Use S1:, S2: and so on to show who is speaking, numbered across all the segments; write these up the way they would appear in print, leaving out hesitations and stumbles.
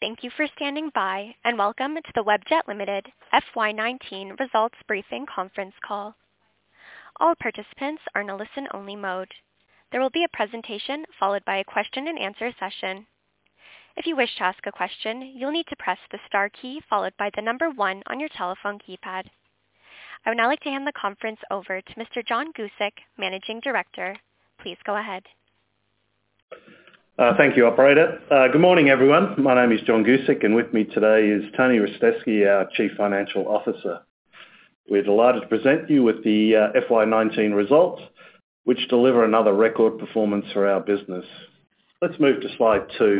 S1: Thank you for standing by, and welcome to the Webjet Limited FY19 Results Briefing conference call. All participants are in a listen-only mode. There will be a presentation followed by a question and answer session. If you wish to ask a question, you'll need to press the star key followed by the number 1 on your telephone keypad. I would now like to hand the conference over to Mr. John Guscic, Managing Director. Please go ahead.
S2: Thank you, Operator. Good morning, everyone. My name is John Guscic, and with me today is Tony Ristevski, our Chief Financial Officer. We're delighted to present you with the FY19 results, which deliver another record performance for our business. Let's move to slide 2.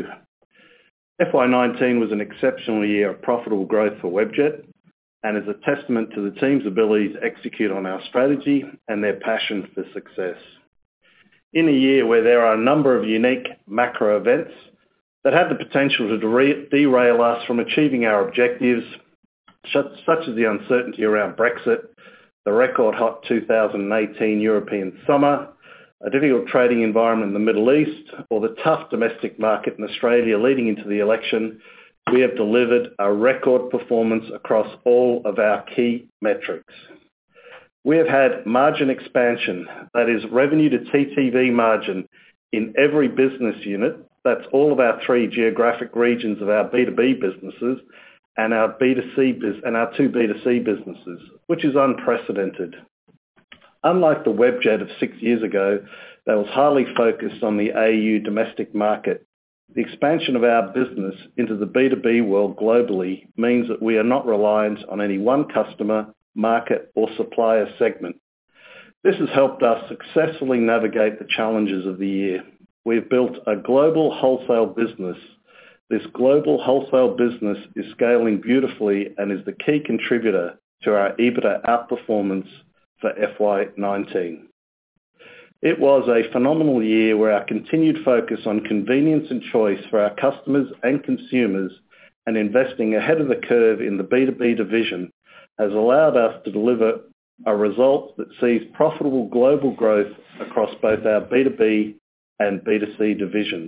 S2: FY19 was an exceptional year of profitable growth for Webjet and is a testament to the team's ability to execute on our strategy and their passion for success. In a year where there are a number of unique macro events that had the potential to derail us from achieving our objectives, such as the uncertainty around Brexit, the record hot 2018 European summer, a difficult trading environment in the Middle East, or the tough domestic market in Australia leading into the election, we have delivered a record performance across all of our key metrics. We have had margin expansion, that is revenue to TTV margin, in every business unit. That's all of our 3 geographic regions of our B2B businesses and our B2C and our 2 B2C businesses, which is unprecedented. Unlike the Webjet of 6 years ago that was highly focused on the AU domestic market, the expansion of our business into the B2B world globally means that we are not reliant on any one customer, market or supplier segment. This has helped us successfully navigate the challenges of the year. We've built a global wholesale business. This global wholesale business is scaling beautifully and is the key contributor to our EBITDA outperformance for FY19. It was a phenomenal year where our continued focus on convenience and choice for our customers and consumers and investing ahead of the curve in the B2B division has allowed us to deliver a result that sees profitable global growth across both our B2B and B2C divisions.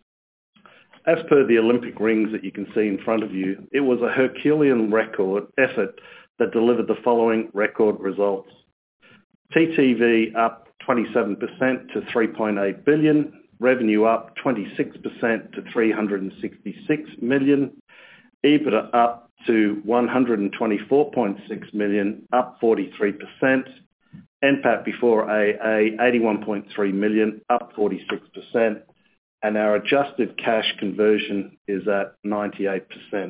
S2: As per the Olympic rings that you can see in front of you, it was a Herculean effort that delivered the following record results. TTV up 27% to 3.8 billion, revenue up 26% to 366 million, EBITDA up to 124.6 million, up 43%, NPAT before AA 81.3 million, up 46%, and our adjusted cash conversion is at 98%.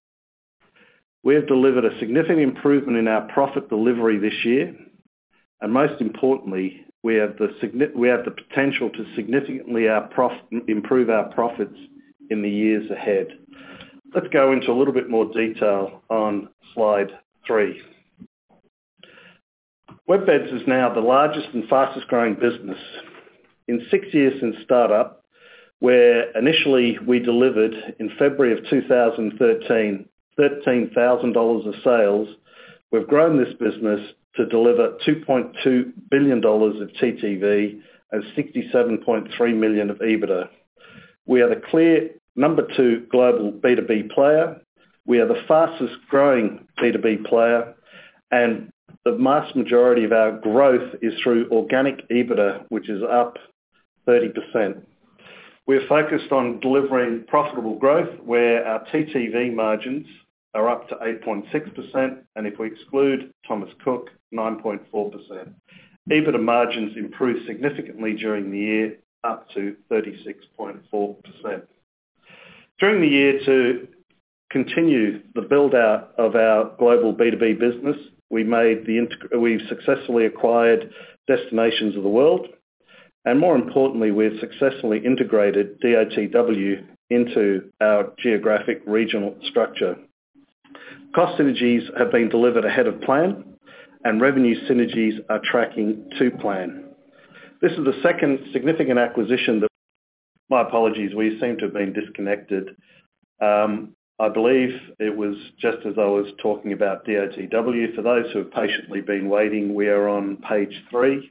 S2: We have delivered a significant improvement in our profit delivery this year, and most importantly, we have the potential to significantly improve our profits in the years ahead. Let's go into a little bit more detail on slide 3. Webjet is now the largest and fastest growing business. In 6 years since startup, where initially we delivered in February of 2013 $13,000 of sales, we've grown this business to deliver $2.2 billion of TTV and $67.3 million of EBITDA. We are the clear number 2 global B2B player. We are the fastest growing B2B player, and the vast majority of our growth is through organic EBITDA, which is up 30%. We're focused on delivering profitable growth where our TTV margins are up to 8.6%, and if we exclude Thomas Cook, 9.4%. EBITDA margins improved significantly during the year, up to 36.4%. During the year, to continue the build-out of our global B2B business, we've successfully acquired Destinations of the World, and more importantly, we've successfully integrated DOTW into our geographic regional structure. Cost synergies have been delivered ahead of plan, and revenue synergies are tracking to plan. This is the second significant acquisition that... My apologies, we seem to have been disconnected. I believe it was just as I was talking about DOTW. For those who have patiently been waiting, we are on page 3,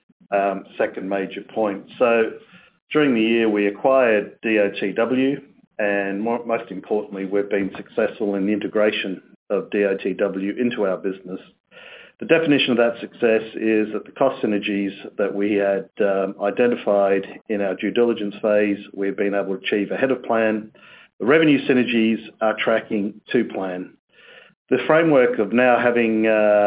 S2: second major point. So during the year, we acquired DOTW. and most importantly, we've been successful in the integration of DOTW into our business. The definition of that success is that the cost synergies that we had identified in our due diligence phase, we've been able to achieve ahead of plan. The revenue synergies are tracking to plan. The framework of now having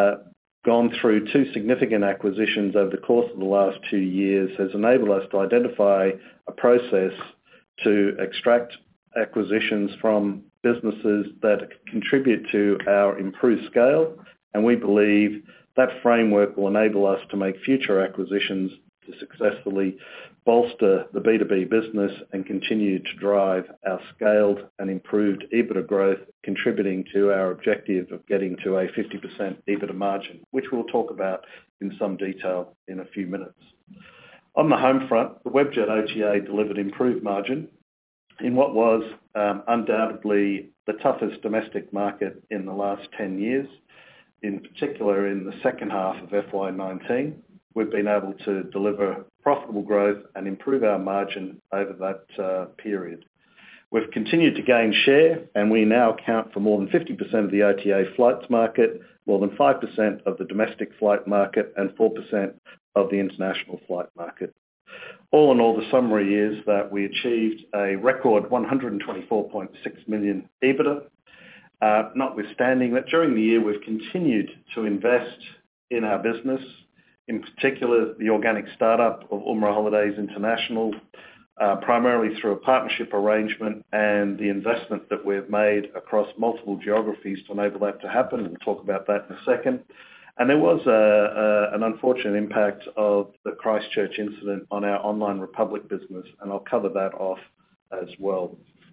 S2: gone through 2 significant acquisitions over the course of the last 2 years has enabled us to identify a process to extract acquisitions from businesses that contribute to our improved scale, and we believe that framework will enable us to make future acquisitions to successfully bolster the B2B business and continue to drive our scaled and improved EBITDA growth, contributing to our objective of getting to a 50% EBITDA margin, which we'll talk about in some detail in a few minutes. On the home front, the Webjet OTA delivered improved margin in what was undoubtedly the toughest domestic market in the last 10 years. In particular, in the second half of FY19, we've been able to deliver profitable growth and improve our margin over that period. We've continued to gain share, and we now account for more than 50% of the OTA flights market, more than 5% of the domestic flight market, and 4% of the international flight market. All in all, the summary is that we achieved a record 124.6 million EBITDA, notwithstanding that during the year we've continued to invest in our business, in particular the organic startup of Umrah Holidays International, primarily through a partnership arrangement, and the investment that we've made across multiple geographies to enable that to happen. We'll talk about that in a second. And there was an unfortunate impact of the Christchurch incident on our Online Republic business, and I'll cover that off as well.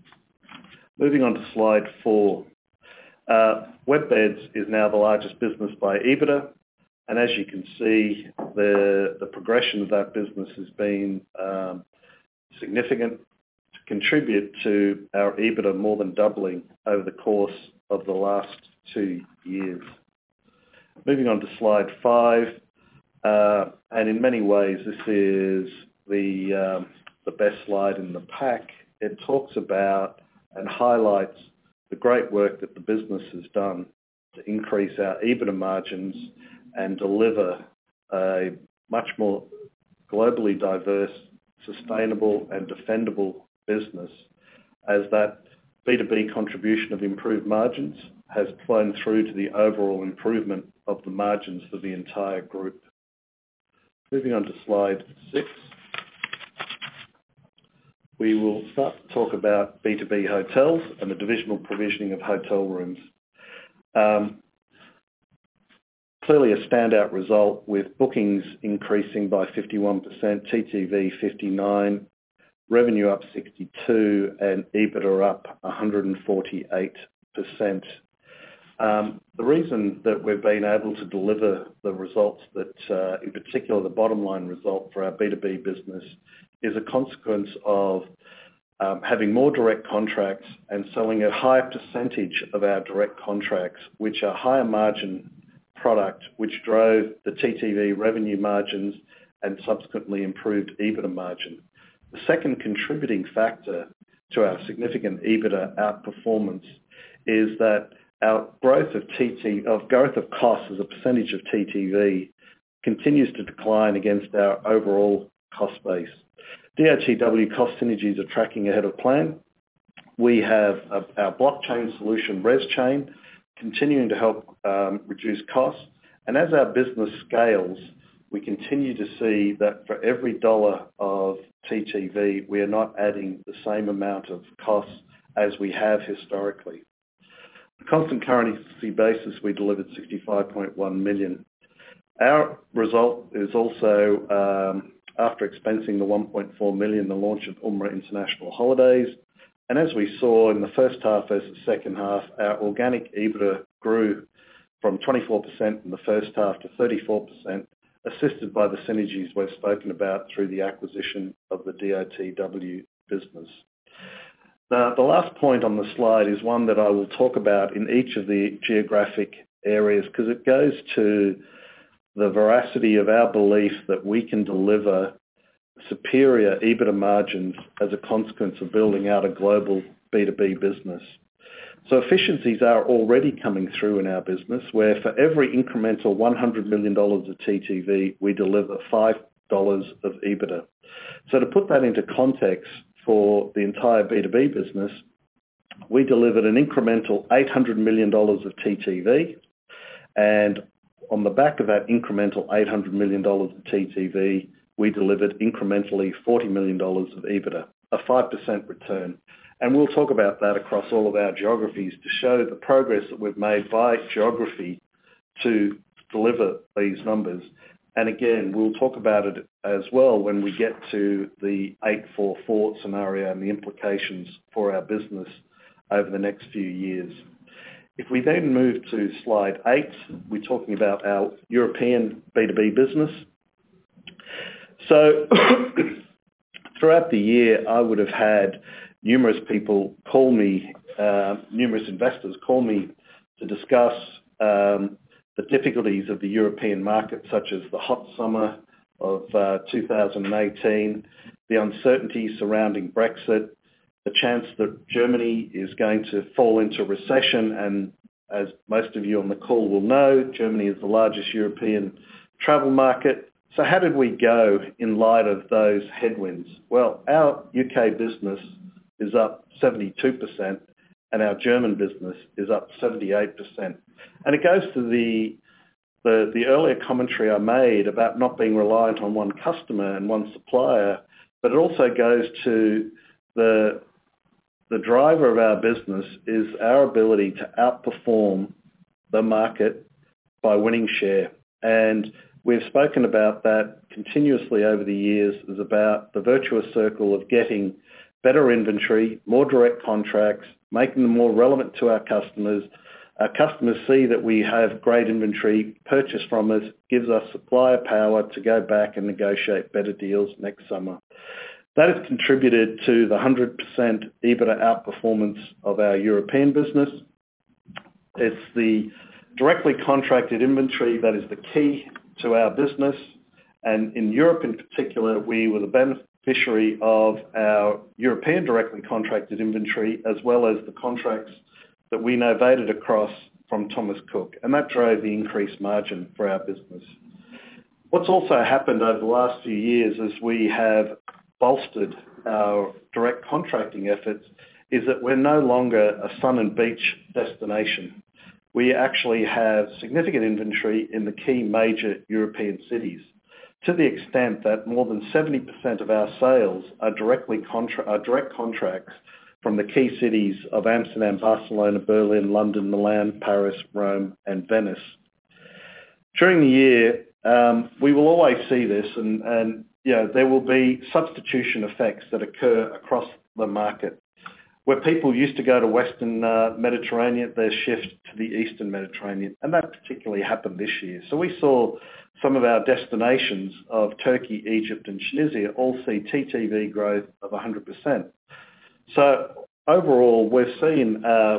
S2: Moving on to slide 4. WebBeds is now the largest business by EBITDA, and as you can see, the progression of that business has been significant to contribute to our EBITDA more than doubling over the course of the last 2 years. Moving on to slide 5, and in many ways this is the best slide in the pack. It talks about and highlights the great work that the business has done to increase our EBITDA margins and deliver a much more globally diverse, sustainable and defendable business, as that B2B contribution of improved margins has flown through to the overall improvement of the margins for the entire group. Moving on to slide 6. We will start to talk about B2B hotels and the divisional provisioning of hotel rooms. Clearly a standout result with bookings increasing by 51%, TTV 59%, revenue up 62%, and EBITDA up 148%. The reason that we've been able to deliver the results that, in particular the bottom line result for our B2B business, is a consequence of having more direct contracts and selling a higher percentage of our direct contracts, which are higher margin product, which drove the TTV revenue margins and subsequently improved EBITDA margin. The second contributing factor to our significant EBITDA outperformance is that our growth of costs as a percentage of TTV continues to decline against our overall cost base. DOTW cost synergies are tracking ahead of plan. We have our blockchain solution, ResChain, continuing to help reduce costs. And as our business scales, we continue to see that for every dollar of TTV, we are not adding the same amount of costs as we have historically. On a constant currency basis, we delivered 65.1 million. Our result is also, after expensing the 1.4 million, the launch of Umrah International Holidays. And as we saw in the first half versus second half, our organic EBITDA grew from 24% in the first half to 34%, assisted by the synergies we've spoken about through the acquisition of the DOTW business. The last point on the slide is one that I will talk about in each of the geographic areas, because it goes to the veracity of our belief that we can deliver superior EBITDA margins as a consequence of building out a global B2B business. So efficiencies are already coming through in our business, where for every incremental $100 million of TTV, we deliver $5 of EBITDA. So to put that into context for the entire B2B business, we delivered an incremental $800 million of TTV, and on the back of that incremental $800 million of TTV, we delivered incrementally $40 million of EBITDA, a 5% return. And we'll talk about that across all of our geographies to show the progress that we've made by geography to deliver these numbers. And again, we'll talk about it as well when we get to the 8-4-4 scenario and the implications for our business over the next few years. If we then move to slide 8, we're talking about our European B2B business. So throughout the year, I would have had numerous people call me, numerous investors call me to discuss the difficulties of the European market, such as the hot summer of 2018, the uncertainty surrounding Brexit, the chance that Germany is going to fall into recession, and as most of you on the call will know, Germany is the largest European travel market. So how did we go in light of those headwinds? Well, our UK business is up 72% and our German business is up 78%. And it goes to the earlier commentary I made about not being reliant on one customer and one supplier, but it also goes to the driver of our business is our ability to outperform the market by winning share. And we've spoken about that continuously over the years, is about the virtuous circle of getting better inventory, more direct contracts, making them more relevant to our customers. Our customers see that we have great inventory, purchase from us, gives us supplier power to go back and negotiate better deals next summer. That has contributed to the 100% EBITDA outperformance of our European business. It's the directly contracted inventory that is the key to our business. And in Europe in particular, we were the beneficiary of our European directly contracted inventory, as well as the contracts that we novated across from Thomas Cook. And that drove the increased margin for our business. What's also happened over the last few years as we have bolstered our direct contracting efforts is that we're no longer a sun and beach destination. We actually have significant inventory in the key major European cities, to the extent that more than 70% of our sales are direct contracts from the key cities of Amsterdam, Barcelona, Berlin, London, Milan, Paris, Rome, and Venice. During the year, we will always see this, and there will be substitution effects that occur across the market. Where people used to go to Western Mediterranean, they shift to the Eastern Mediterranean, and that particularly happened this year. So we saw some of our destinations of Turkey, Egypt, and Tunisia all see TTV growth of 100%. So overall, we're seeing a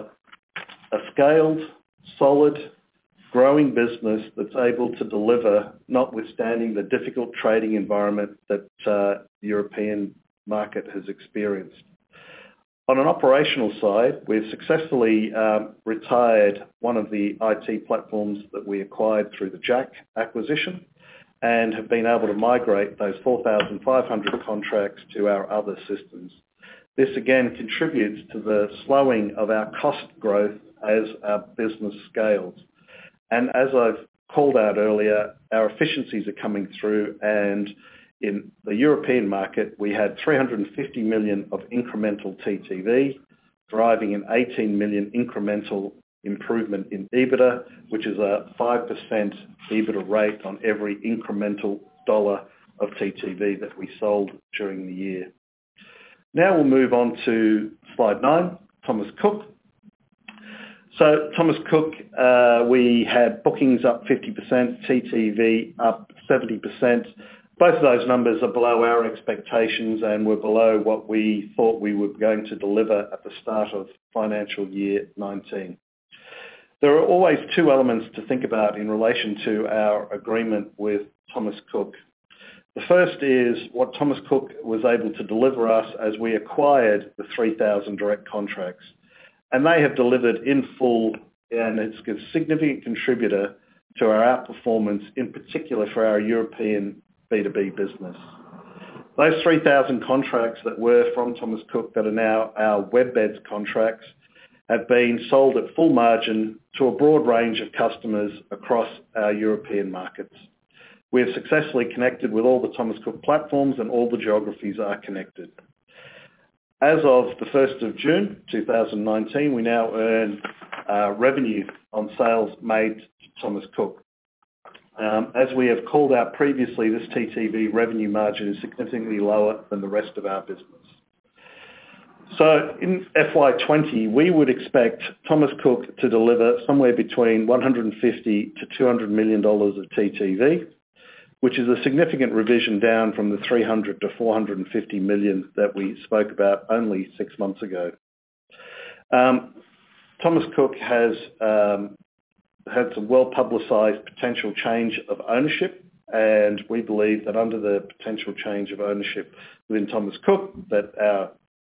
S2: scaled, solid, growing business that's able to deliver, notwithstanding the difficult trading environment that the European market has experienced. On an operational side, we've successfully retired one of the IT platforms that we acquired through the Jack acquisition and have been able to migrate those 4,500 contracts to our other systems. This again contributes to the slowing of our cost growth as our business scales. And as I've called out earlier, our efficiencies are coming through, and in the European market, we had 350 million of incremental TTV, driving an 18 million incremental improvement in EBITDA, which is a 5% EBITDA rate on every incremental dollar of TTV that we sold during the year. Now we'll move on to slide 9, Thomas Cook. So Thomas Cook, we had bookings up 50%, TTV up 70%. Both of those numbers are below our expectations and were below what we thought we were going to deliver at the start of financial year 19. There are always two elements to think about in relation to our agreement with Thomas Cook. The first is what Thomas Cook was able to deliver us as we acquired the 3,000 direct contracts. And they have delivered in full, and it's a significant contributor to our outperformance, in particular for our European B2B business. Those 3,000 contracts that were from Thomas Cook that are now our WebBeds contracts have been sold at full margin to a broad range of customers across our European markets. We have successfully connected with all the Thomas Cook platforms and all the geographies are connected. As of the 1st of June 2019, we now earn revenue on sales made to Thomas Cook. As we have called out previously, this TTV revenue margin is significantly lower than the rest of our business. So in FY20, we would expect Thomas Cook to deliver somewhere between $150 to $200 million of TTV, which is a significant revision down from the $300 to $450 million that we spoke about only 6 months ago. Thomas Cook has had some well-publicised potential change of ownership, and we believe that under the potential change of ownership within Thomas Cook, that our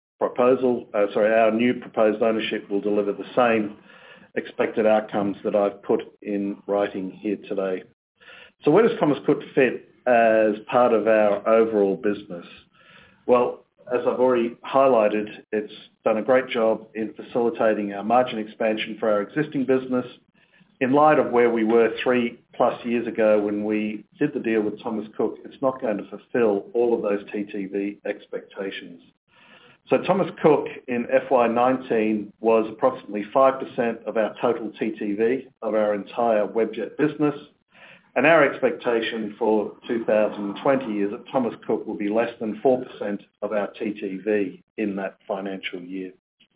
S2: new proposed ownership will deliver the same expected outcomes that I've put in writing here today. So where does Thomas Cook fit as part of our overall business? Well, as I've already highlighted, it's done a great job in facilitating our margin expansion for our existing business. In light of where we were 3+ years ago when we did the deal with Thomas Cook, it's not going to fulfill all of those TTV expectations. So Thomas Cook in FY19 was approximately 5% of our total TTV of our entire Webjet business. And our expectation for 2020 is that Thomas Cook will be less than 4% of our TTV in that financial year.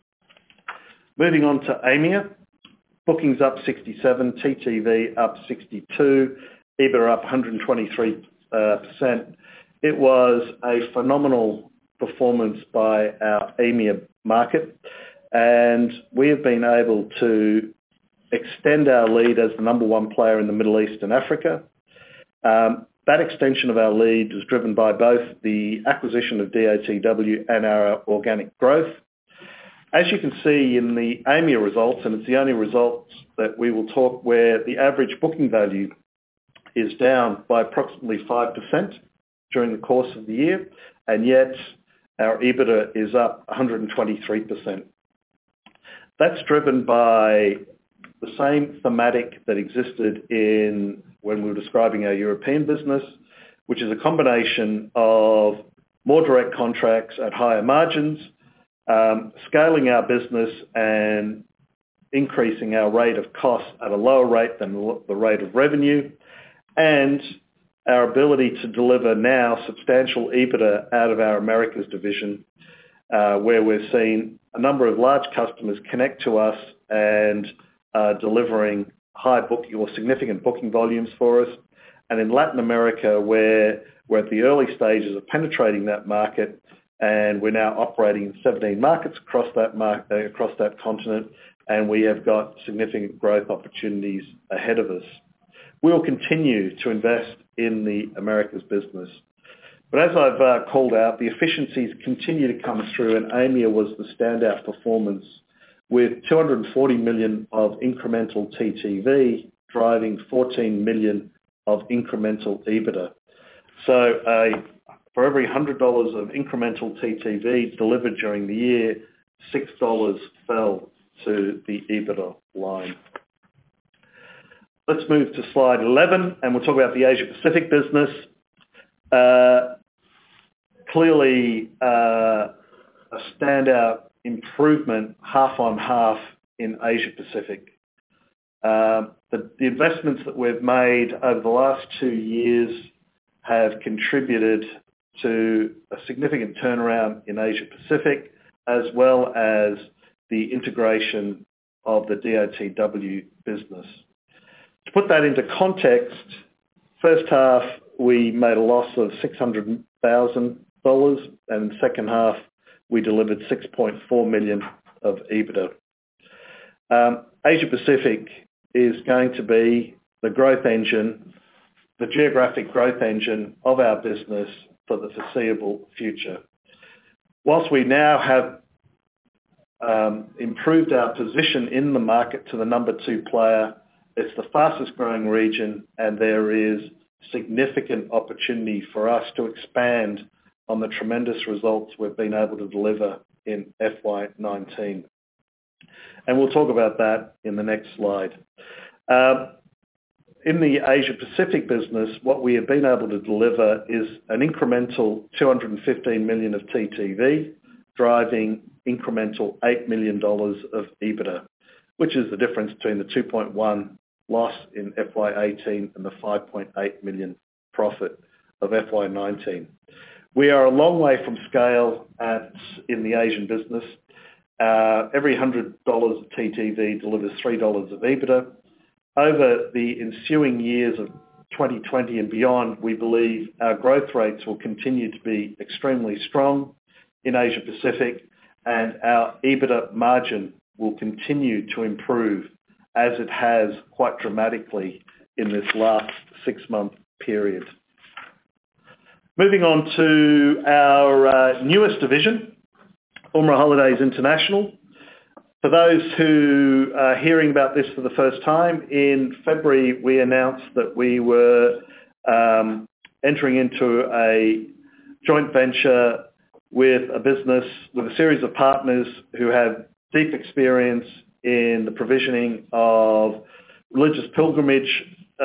S2: Moving on to AMEA, bookings up 67, TTV up 62, EBITDA up 123%. It was a phenomenal performance by our AMEA market, and we have been able to extend our lead as the number one player in the Middle East and Africa. That extension of our lead was driven by both the acquisition of DOTW and our organic growth. As you can see in the AMEA results, and it's the only results that we will talk where the average booking value is down by approximately 5% during the course of the year, and yet our EBITDA is up 123%. That's driven by the same thematic that existed when we were describing our European business, which is a combination of more direct contracts at higher margins, scaling our business and increasing our rate of cost at a lower rate than the rate of revenue, and our ability to deliver now substantial EBITDA out of our Americas division, where we're seeing a number of large customers connect to us and delivering high booking or significant booking volumes for us. And in Latin America, where we're at the early stages of penetrating that market, and we're now operating in 17 markets across that continent, and we have got significant growth opportunities ahead of us. We will continue to invest in the Americas business. But as I've called out, the efficiencies continue to come through, and AMEA was the standout performance with $240 million of incremental TTV, driving $14 million of incremental EBITDA. So for every $100 of incremental TTV delivered during the year, $6 fell to the EBITDA line. Let's move to slide 11, and we'll talk about the Asia Pacific business. Clearly, a standout improvement half on half in Asia Pacific. The investments that we've made over the last 2 years have contributed to a significant turnaround in Asia Pacific, as well as the integration of the DOTW business. To put that into context, first half we made a loss of $600,000, and in the second half we delivered $6.4 million of EBITDA. Asia Pacific is going to be the growth engine the geographic growth engine of our business for the foreseeable future. Whilst we now have improved our position in the market to the number 2 player, it's the fastest growing region, and there is significant opportunity for us to expand on the tremendous results we've been able to deliver in FY19. And we'll talk about that in the next slide. In the Asia Pacific business, what we have been able to deliver is an incremental 215 million of TTV, driving incremental $8 million of EBITDA, which is the difference between the 2.1 loss in FY18 and the 5.8 million profit of FY19. We are a long way from scale in the Asian business. Every $100 of TTV delivers $3 of EBITDA. Over the ensuing years of 2020 and beyond, we believe our growth rates will continue to be extremely strong in Asia Pacific, and our EBITDA margin will continue to improve as it has quite dramatically in this last 6-month period. Moving on to our newest division, Umrah Holidays International. For those who are hearing about this for the first time, in February we announced that we were entering into a joint venture with a business, with a series of partners who have deep experience in the provisioning of religious pilgrimage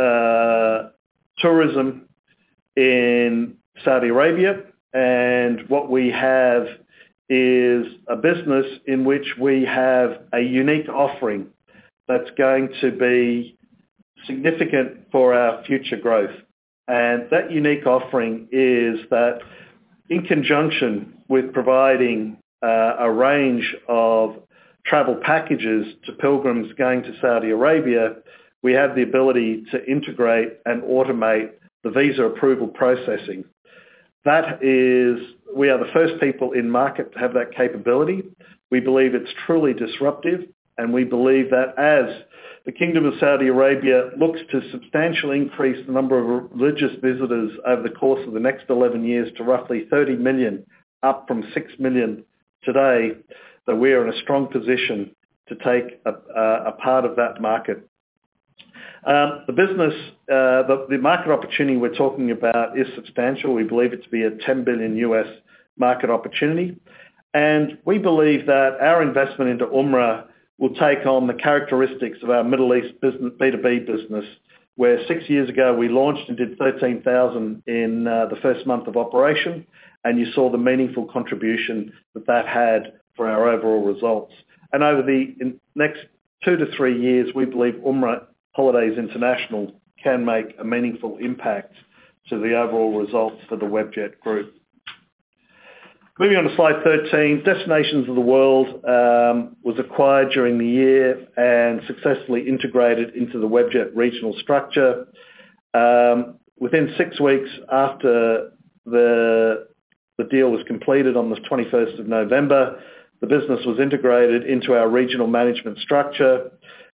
S2: tourism in Saudi Arabia. And what we have is a business in which we have a unique offering that's going to be significant for our future growth. And that unique offering is that in conjunction with providing a range of travel packages to pilgrims going to Saudi Arabia, we have the ability to integrate and automate the visa approval processing. We are the first people in market to have that capability. We believe it's truly disruptive, and we believe that as the Kingdom of Saudi Arabia looks to substantially increase the number of religious visitors over the course of the next 11 years to roughly 30 million, up from 6 million today, that we are in a strong position to take a part of that market. The market opportunity we're talking about is substantial. We believe it to be a $10 billion US market opportunity. And we believe that our investment into Umrah will take on the characteristics of our Middle East business, B2B business, where 6 years ago we launched and did 13,000 in the first month of operation, and you saw the meaningful contribution that had for our overall results. And over the next 2 to 3 years, we believe Umrah Holidays International can make a meaningful impact to the overall results for the Webjet Group. Moving on to slide 13, Destinations of the World was acquired during the year and successfully integrated into the Webjet regional structure. Within 6 weeks after the deal was completed on the 21st of November, the business was integrated into our regional management structure.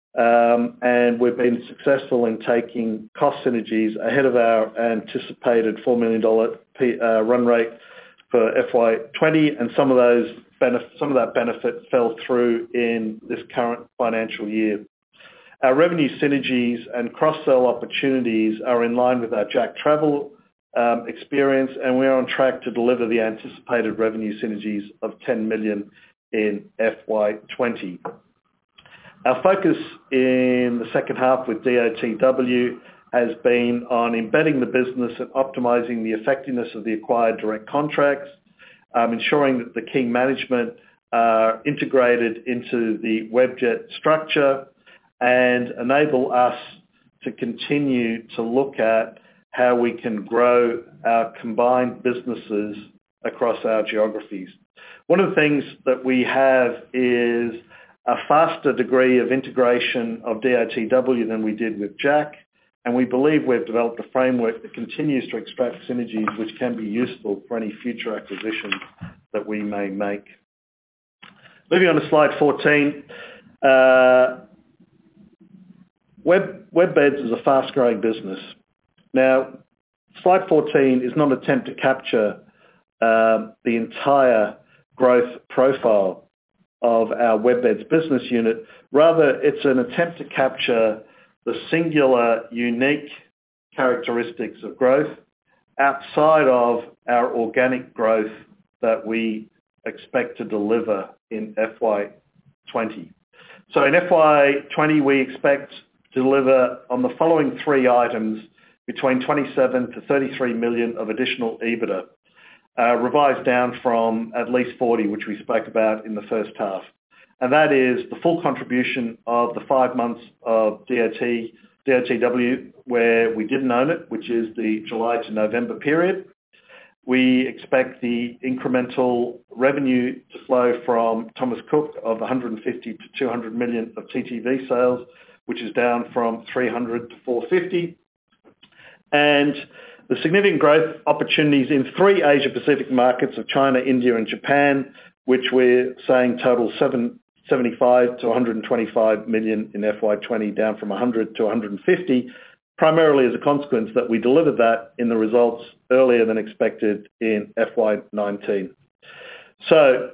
S2: And we've been successful in taking cost synergies ahead of our anticipated $4 million run rate for FY20, and some of that benefit fell through in this current financial year. Our revenue synergies and cross-sell opportunities are in line with our Jack Travel experience, and we are on track to deliver the anticipated revenue synergies of $10 million in FY20. Our focus in the second half with DOTW has been on embedding the business and optimizing the effectiveness of the acquired direct contracts, ensuring that the key management are integrated into the Webjet structure, and enable us to continue to look at how we can grow our combined businesses across our geographies. One of the things that we have is a faster degree of integration of DOTW than we did with Jack, and we believe we've developed a framework that continues to extract synergies which can be useful for any future acquisitions that we may make. Moving on to slide 14, WebBeds is a fast-growing business. Now, slide 14 is not an attempt to capture the entire growth profile of our WebBeds business unit. Rather, it's an attempt to capture the singular, unique characteristics of growth outside of our organic growth that we expect to deliver in FY20. So in FY20, we expect to deliver on the following three items between 27 to 33 million of additional EBITDA, revised down from at least 40, which we spoke about in the first half. And that is the full contribution of the 5 months of DOTW, where we didn't own it, which is the July to November period. We expect the incremental revenue to flow from Thomas Cook of 150 to 200 million of TTV sales, which is down from 300 to 450. And the significant growth opportunities in three Asia-Pacific markets of China, India and Japan, which we're saying total 75 to 125 million in FY20, down from 100 to 150, primarily as a consequence that we delivered that in the results earlier than expected in FY19. So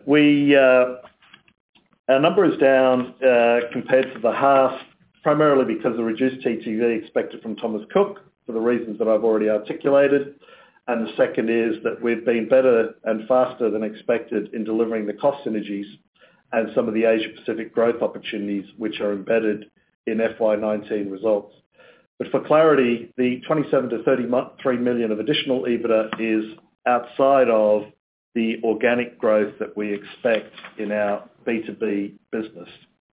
S2: our number is down compared to the half, primarily because of reduced TTV expected from Thomas Cook for the reasons that I've already articulated. And the second is that we've been better and faster than expected in delivering the cost synergies and some of the Asia-Pacific growth opportunities which are embedded in FY19 results. But for clarity, the 27 to 33 million of additional EBITDA is outside of the organic growth that we expect in our B2B business.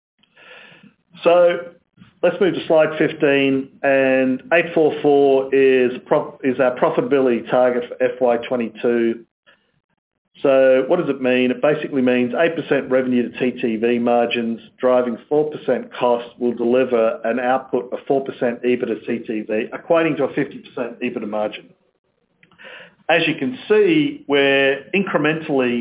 S2: So let's move to slide 15, and 844 is our profitability target for FY22. So what does it mean? It basically means 8% revenue to TTV margins, driving 4% cost will deliver an output of 4% EBITDA TTV, equating to a 50% EBITDA margin. As you can see, we're incrementally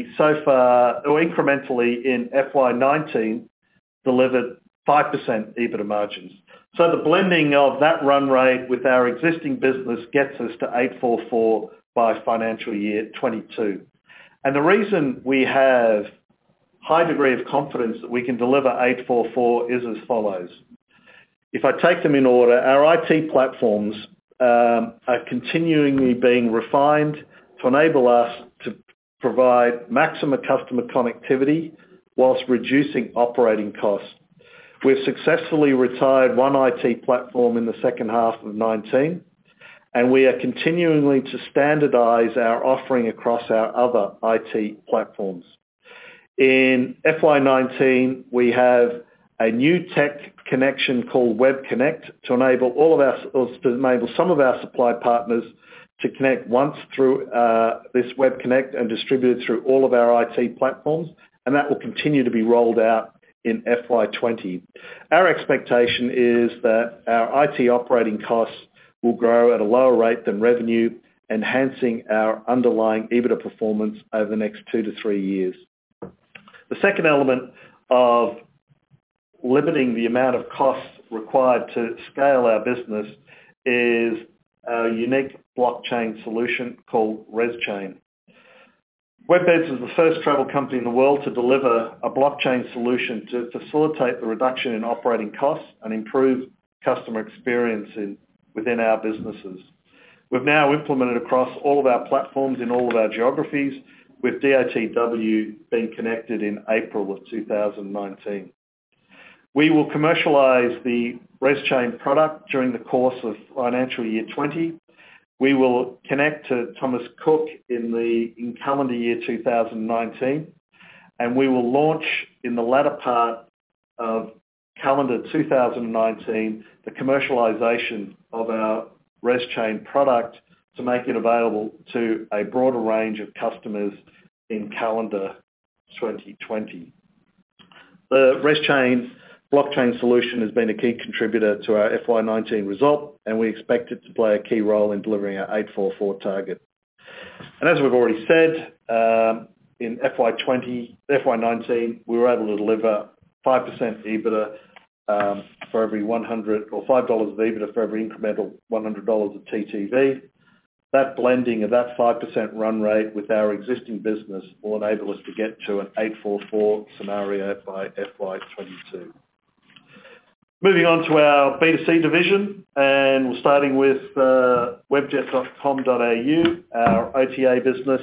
S2: in FY19 delivered 5% EBITDA margins. So the blending of that run rate with our existing business gets us to 844 by financial year 22. And the reason we have high degree of confidence that we can deliver 844 is as follows. If I take them in order, our IT platforms are continually being refined to enable us to provide maximum customer connectivity whilst reducing operating costs. We've successfully retired one IT platform in the second half of 19, and we are continuing to standardize our offering across our other IT platforms. In FY19, we have a new tech connection called Web Connect to enable some of our supply partners to connect once through this Web Connect and distribute it through all of our IT platforms, and that will continue to be rolled out in FY20. Our expectation is that our IT operating costs will grow at a lower rate than revenue, enhancing our underlying EBITDA performance over the next 2 to 3 years. The second element of limiting the amount of costs required to scale our business is a unique blockchain solution called ResChain. WebBeds is the first travel company in the world to deliver a blockchain solution to facilitate the reduction in operating costs and improve customer experience within our businesses. We've now implemented across all of our platforms in all of our geographies, with DOTW being connected in April of 2019. We will commercialise the ResChain product during the course of financial year 20. We will connect to Thomas Cook in calendar year 2019, and we will launch in the latter part of calendar 2019 the commercialisation of our ResChain product to make it available to a broader range of customers in calendar 2020. The ResChain blockchain solution has been a key contributor to our FY19 result, and we expect it to play a key role in delivering our 844 target. And as we've already said, in FY19, we were able to deliver 5% EBITDA for every 100 or $5 of EBITDA for every incremental $100 of TTV. That blending of that 5% run rate with our existing business will enable us to get to an 844 scenario by FY22. Moving on to our B2C division, and we're starting with webjet.com.au, our OTA business.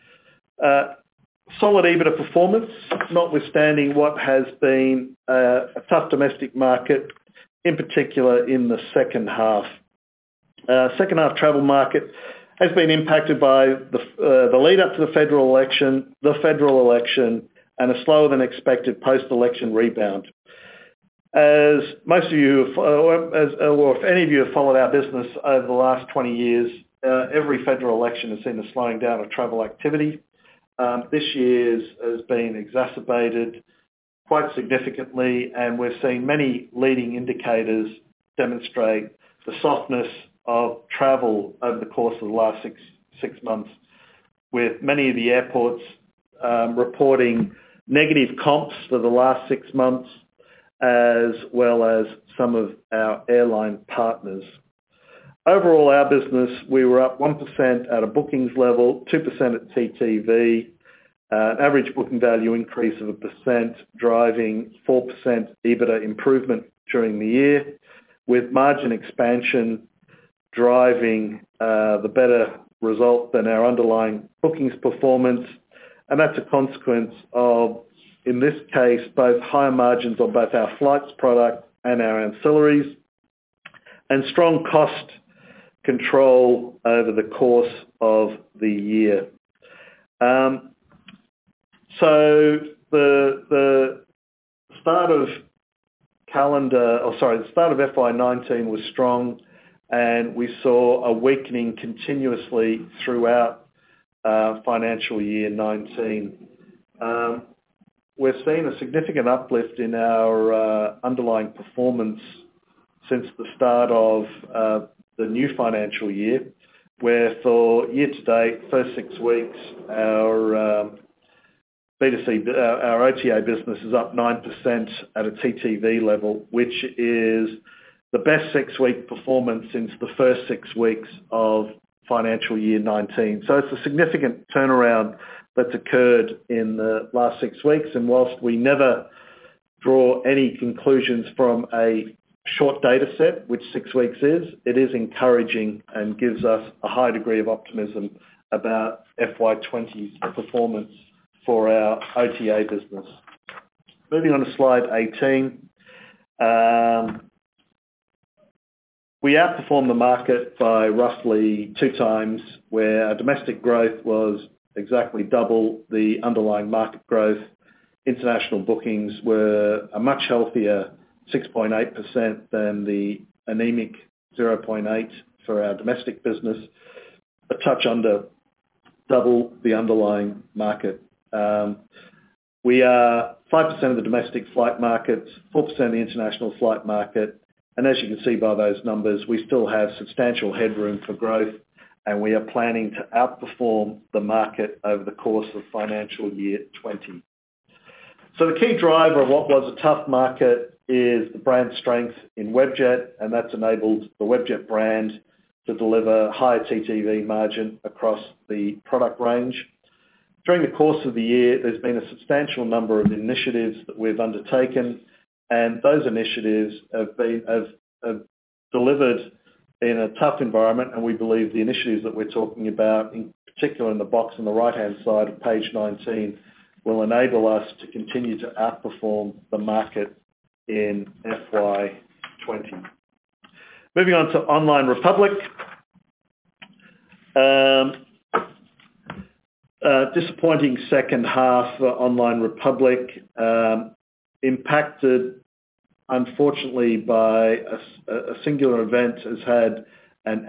S2: Solid EBITDA performance, notwithstanding what has been a tough domestic market, in particular in the second half. Second half travel market has been impacted by the lead up to the federal election, and a slower than expected post-election rebound. As most of you, or if any of you have followed our business over the last 20 years, every federal election has seen a slowing down of travel activity. This year's has been exacerbated quite significantly, and we're seeing many leading indicators demonstrate the softness of travel over the course of the last six months, with many of the airports reporting negative comps for the last 6 months, as well as some of our airline partners. Overall, our business, we were up 1% at a bookings level, 2% at TTV, average booking value increase of 1%, driving 4% EBITDA improvement during the year, with margin expansion driving the better result than our underlying bookings performance. And that's a consequence of, in this case, both higher margins on both our flights product and our ancillaries, and strong cost control over the course of the year. So the start of the start of FY19 was strong, and we saw a weakening continuously throughout financial year 19. We're seeing a significant uplift in our underlying performance since the start of the new financial year, where for year to date, first 6 weeks, our B2C, our OTA business is up 9% at a TTV level, which is the best 6-week performance since the first 6 weeks of financial year 19. So it's a significant turnaround that's occurred in the last 6 weeks. And whilst we never draw any conclusions from a short data set, which 6 weeks is, it is encouraging and gives us a high degree of optimism about FY20's performance for our OTA business. Moving on to slide 18. We outperformed the market by roughly 2 times, where our domestic growth was exactly double the underlying market growth. International bookings were a much healthier 6.8% than the anemic 0.8 for our domestic business, a touch under double the underlying market. We are 5% of the domestic flight market, 4% of the international flight market, and as you can see by those numbers, we still have substantial headroom for growth, and we are planning to outperform the market over the course of financial year 20. So the key driver of what was a tough market is the brand strength in Webjet, and that's enabled the Webjet brand to deliver higher TTV margin across the product range. During the course of the year, there's been a substantial number of initiatives that we've undertaken, and those initiatives have delivered in a tough environment, and we believe the initiatives that we're talking about, in particular in the box on the right-hand side of page 19, will enable us to continue to outperform the market in FY20. Moving on to Online Republic. Disappointing second half for Online Republic, impacted unfortunately by a singular event, has had an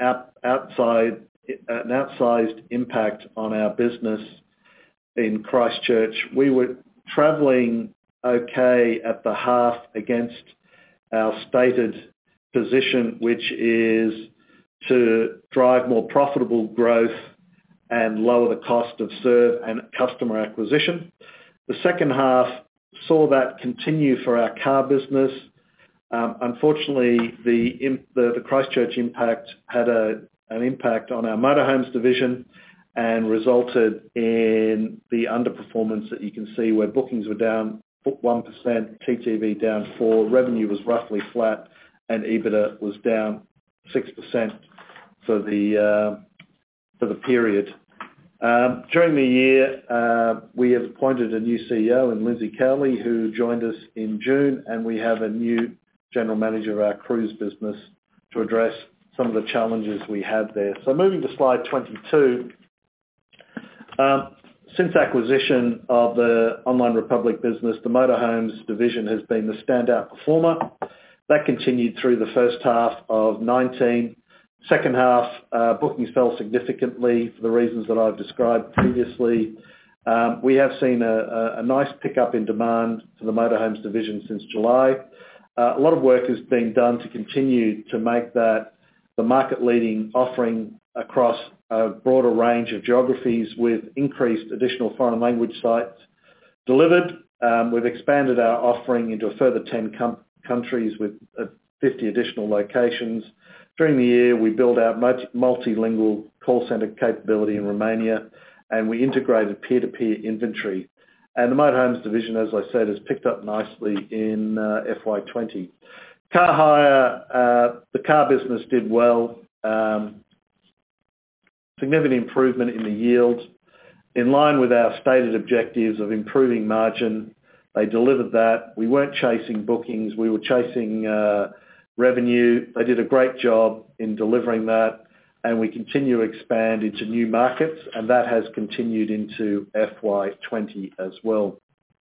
S2: outsized impact on our business in Christchurch. We were travelling okay at the half against our stated position, which is to drive more profitable growth and lower the cost of serve and customer acquisition. The second half saw that continue for our car business, Unfortunately, the Christchurch impact had an impact on our motorhomes division and resulted in the underperformance that you can see where bookings were down 1%, TTV down 4%, revenue was roughly flat, and EBITDA was down 6% for the period. During the year, we have appointed a new CEO in Lindsay Cowley, who joined us in June, and we have a new general manager of our cruise business to address some of the challenges we had there. So moving to slide 22, since acquisition of the Online Republic business, the motorhomes division has been the standout performer. That continued through the first half of 19. Second half, bookings fell significantly for the reasons that I've described previously. We have seen a nice pickup in demand for the motorhomes division since July. A lot of work is being done to continue to make that the market-leading offering across a broader range of geographies with increased additional foreign language sites delivered. We've expanded our offering into a further 10 countries with 50 additional locations. During the year, we built out multilingual call centre capability in Romania, and we integrated peer-to-peer inventory. And the motorhomes division, as I said, has picked up nicely in FY20. Car hire, the car business did well. Significant improvement in the yield. In line with our stated objectives of improving margin, they delivered that. We weren't chasing bookings, we were chasing revenue. They did a great job in delivering that, and we continue to expand into new markets, and that has continued into FY20 as well.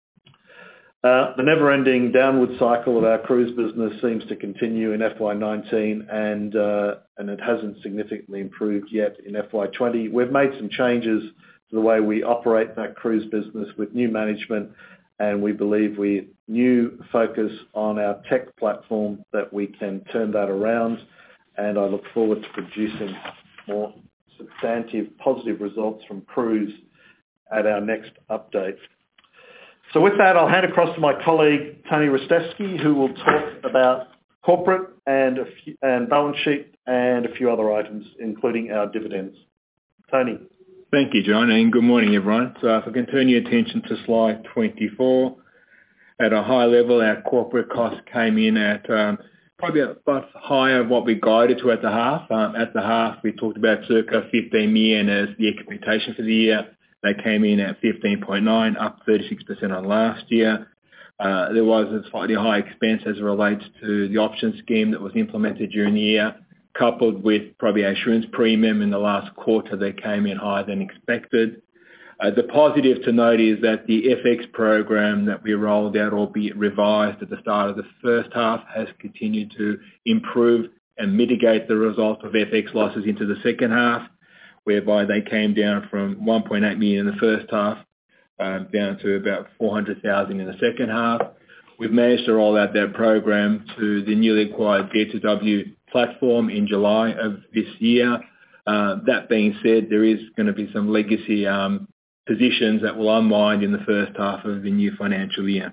S2: The never-ending downward cycle of our cruise business seems to continue in FY19, and it hasn't significantly improved yet in FY20. We've made some changes to the way we operate that cruise business with new management, and we believe with new focus on our tech platform that we can turn that around, and I look forward to producing more substantive positive results from cruise at our next update. So with that, I'll hand across to my colleague Tony Ristevski, who will talk about corporate and balance sheet and a few other items, including our dividends. Tony.
S3: Thank you, John, and good morning, everyone. So if I can turn your attention to slide 24. At a high level, our corporate costs came in at probably about higher of what we guided to at the half. At the half, we talked about circa 15 million as the expectation for the year. They came in at 15.9, up 36% on last year. There was a slightly high expense as it relates to the option scheme that was implemented during the year, coupled with probably our insurance premium in the last quarter that came in higher than expected. The positive to note is that the FX program that we rolled out, albeit revised at the start of the first half, has continued to improve and mitigate the result of FX losses into the second half, whereby they came down from 1.8 million in the first half down to about 400,000 in the second half. We've managed to roll out that program to the newly acquired B2W platform in July of this year. That being said, there is going to be some legacy positions that will unwind in the first half of the new financial year.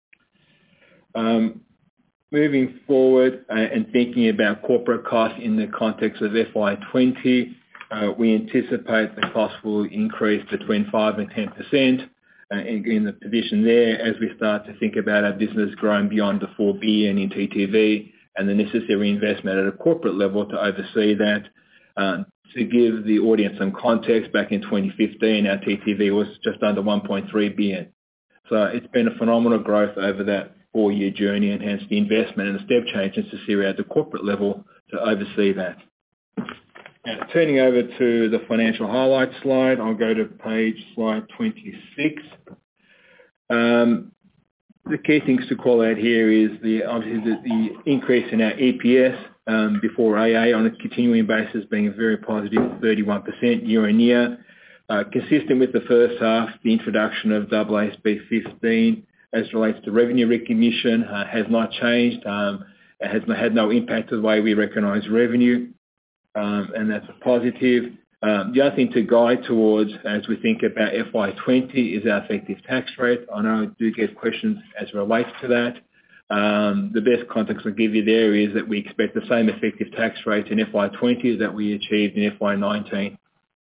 S3: Moving forward and thinking about corporate costs in the context of FY20, we anticipate the costs will increase between 5 and 10% in the position there as we start to think about our business growing beyond the 4 billion in TTV and the necessary investment at a corporate level to oversee that. To give the audience some context, back in 2015, our TTV was just under 1.3 billion. So it's been a phenomenal growth over that 4-year journey, and hence the investment and the step change necessary at the corporate level to oversee that. Now, turning over to the financial highlights slide, I'll go to slide 26. The key things to call out here is obviously the increase in our EPS before AA on a continuing basis being a very positive 31% year on year. Consistent with the first half, the introduction of AASB 15 as relates to revenue recognition has not changed. It has had no impact to the way we recognise revenue, and that's a positive. The other thing to guide towards as we think about FY20 is our effective tax rate. I know I do get questions as it relates to that. The best context I'll give you there is that we expect the same effective tax rate in FY20 that we achieved in FY19.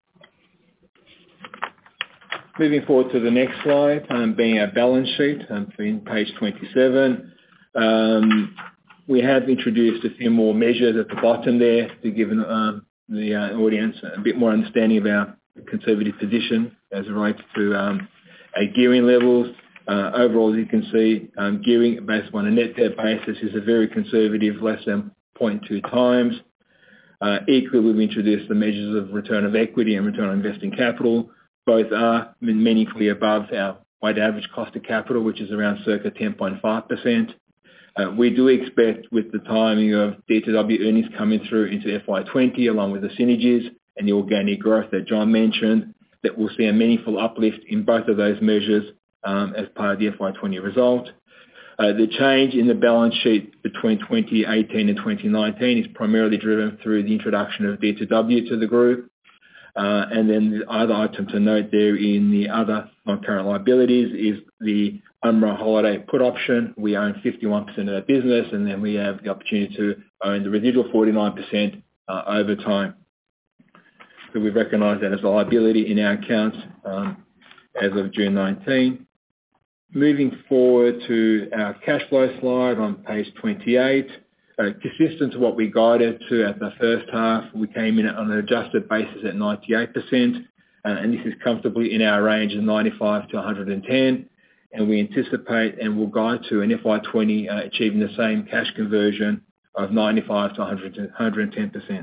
S3: Moving forward to the next slide, being our balance sheet, being page 27. We have introduced a few more measures at the bottom there to give the audience a bit more understanding of our conservative position as it relates to our gearing levels. Overall, as you can see, gearing based on a net debt basis is a very conservative, less than 0.2 times. Equally, we've introduced the measures of return of equity and return on investing capital. Both are meaningfully above our weighted average cost of capital, which is around circa 10.5%. We do expect, with the timing of D2W earnings coming through into FY20, along with the synergies and the organic growth that John mentioned, that we'll see a meaningful uplift in both of those measures as part of the FY20 result. The change in the balance sheet between 2018 and 2019 is primarily driven through the introduction of D2W to the group. And then the other item to note there in the other non-current liabilities is the Umrah Holiday put option. We own 51% of that business, and then we have the opportunity to own the residual 49% over time. So we recognise that as a liability in our accounts as of June 19. Moving forward to our cash flow slide on page 28. Consistent to what we guided to at the first half, we came in on an adjusted basis at 98%, and this is comfortably in our range of 95 to 110, and we anticipate and will guide to an FY20 achieving the same cash conversion of 95 to 110%.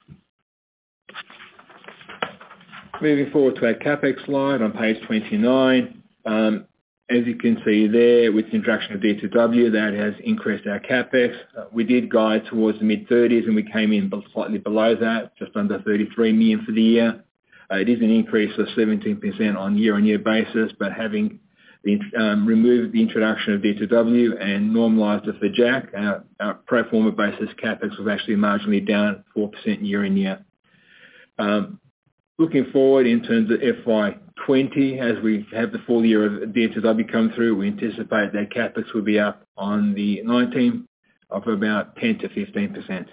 S3: Moving forward to our CapEx slide on page 29. As you can see there, with the introduction of D2W, that has increased our CapEx. We did guide towards the mid-30s, and we came in slightly below that, just under 33 million for the year. It is an increase of 17% on year-on-year basis, but having removed the introduction of D2W and normalised it for Jack, our pro forma basis CapEx was actually marginally down 4% year-on-year. Looking forward in terms of FY20, as we have the full year of D2W come through, we anticipate that CapEx will be up on the 19 of about 10 to 15%.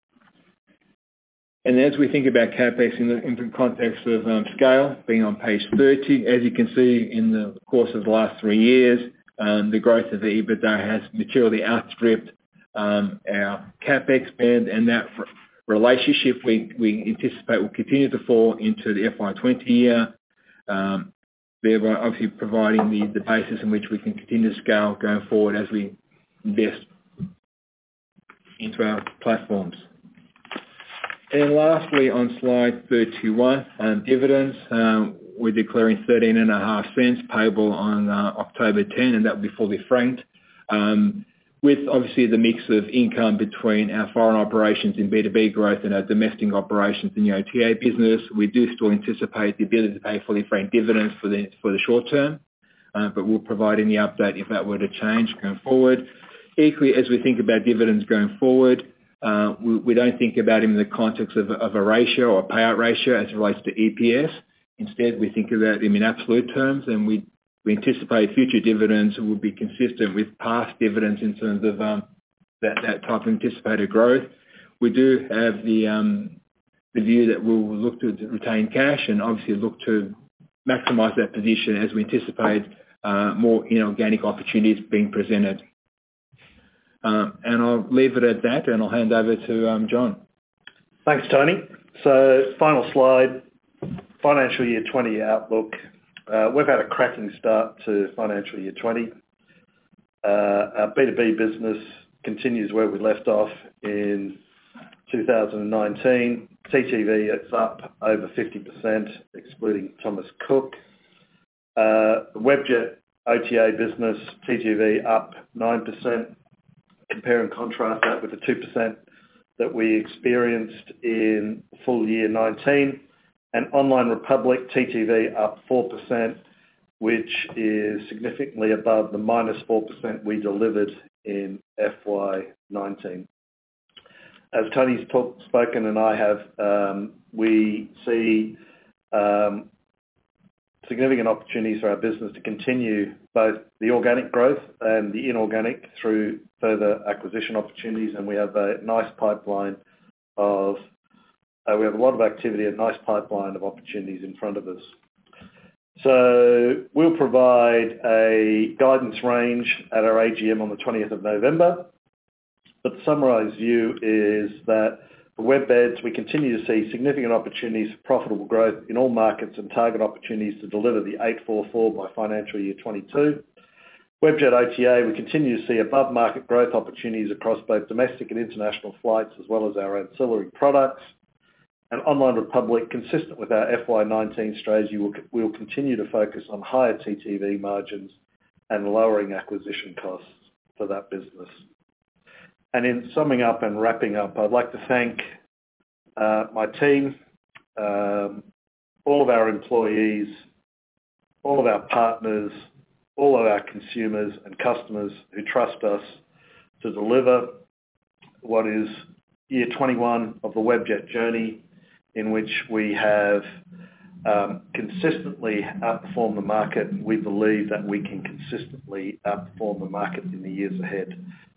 S3: And as we think about CapEx in the context of scale, being on page 30, as you can see in the course of the last 3 years, the growth of the EBITDA has materially outstripped our CapEx spend, and that relationship we anticipate will continue to fall into the FY20 year, thereby obviously providing the basis in which we can continue to scale going forward as we invest into our platforms. And lastly, on slide 31, dividends, we're declaring 13.5 cents payable on October 10, and that will be fully franked. With obviously the mix of income between our foreign operations in B2B growth and our domestic operations in the OTA business, we do still anticipate the ability to pay fully franked dividends for the short term, but we'll provide any update if that were to change going forward. Equally, as we think about dividends going forward, we don't think about them in the context of a ratio or payout ratio as it relates to EPS. Instead, we think about them in absolute terms, and we anticipate future dividends will be consistent with past dividends in terms of that type of anticipated growth. We do have the view that we'll look to retain cash and obviously look to maximise that position as we anticipate more inorganic opportunities being presented. And I'll leave it at that, and I'll hand over to John.
S2: Thanks, Tony. So, final slide, financial year 20 outlook. We've had a cracking start to financial year 20. Our B2B business continues where we left off in 2019. TTV is up over 50%, excluding Thomas Cook. Webjet OTA business, TTV up 9%. Compare and contrast that with the 2% that we experienced in full year 19. And Online Republic, TTV up 4%, which is significantly above the minus 4% we delivered in FY19. As Tony's spoken and I have, we see significant opportunities for our business to continue both the organic growth and the inorganic through further acquisition opportunities, and we have a nice pipeline of we have a lot of activity, a nice pipeline of opportunities in front of us. So we'll provide a guidance range at our AGM on the 20th of November. But the summarised view is that for WebBeds, we continue to see significant opportunities for profitable growth in all markets and target opportunities to deliver the 844 by financial year 22. Webjet OTA, we continue to see above-market growth opportunities across both domestic and international flights, as well as our ancillary products. And Online Republic, consistent with our FY19 strategy, will continue to focus on higher TTV margins and lowering acquisition costs for that business. And in summing up and wrapping up, I'd like to thank my team, all of our employees, all of our partners, all of our consumers and customers who trust us to deliver what is year 21 of the Webjet journey, in which we have consistently outperformed the market. We believe that we can consistently outperform the market in the years ahead.